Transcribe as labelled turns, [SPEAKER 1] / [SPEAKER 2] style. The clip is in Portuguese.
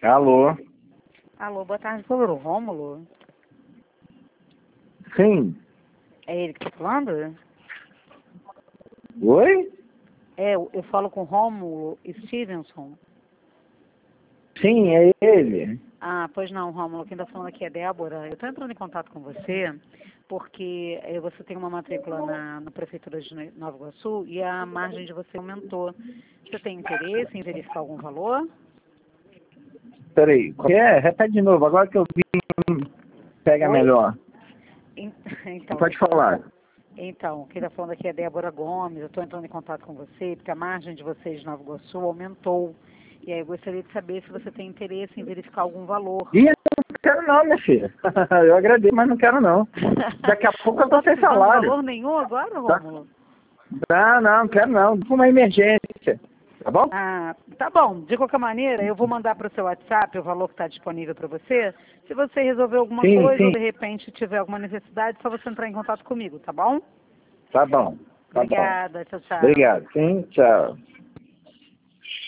[SPEAKER 1] Alô?
[SPEAKER 2] Alô, boa tarde, sobre o Rômulo.
[SPEAKER 1] Sim.
[SPEAKER 2] É ele que tá falando?
[SPEAKER 1] Oi?
[SPEAKER 2] Eu falo com o Rômulo Stevenson.
[SPEAKER 1] Sim, é ele.
[SPEAKER 2] Ah, pois não, Rômulo, quem tá falando aqui é Débora. Eu tô entrando em contato com você porque você tem uma matrícula na Prefeitura de Nova Iguaçu e a margem de você aumentou. Você tem interesse em verificar algum valor?
[SPEAKER 1] Peraí, repete de novo, agora que eu vi, pega
[SPEAKER 2] Oi?
[SPEAKER 1] melhor.
[SPEAKER 2] Então,
[SPEAKER 1] Pode falar.
[SPEAKER 2] Então, quem está falando aqui é Débora Gomes. Eu estou entrando em contato com você porque a margem de vocês de Nova Iguaçu aumentou. E aí eu gostaria de saber se você tem interesse em verificar algum valor.
[SPEAKER 1] Ih, eu não quero não, minha filha. Eu agradeço, mas não quero não. Daqui a pouco
[SPEAKER 2] Não
[SPEAKER 1] eu tô
[SPEAKER 2] está
[SPEAKER 1] sem
[SPEAKER 2] precisando de
[SPEAKER 1] salário.
[SPEAKER 2] valor nenhum agora,
[SPEAKER 1] Tá?
[SPEAKER 2] Rômulo?
[SPEAKER 1] Não quero não. Por uma emergência. Tá bom?
[SPEAKER 2] Ah, tá bom. De qualquer maneira, eu vou mandar para o seu WhatsApp o valor que está disponível para você. Se você resolver alguma
[SPEAKER 1] Sim,
[SPEAKER 2] coisa ou
[SPEAKER 1] sim.
[SPEAKER 2] de repente tiver alguma necessidade, é só você entrar em contato comigo, tá bom?
[SPEAKER 1] Tá bom. Tá bom.
[SPEAKER 2] Obrigada. Tchau, tchau.
[SPEAKER 1] Obrigado. Sim, tchau.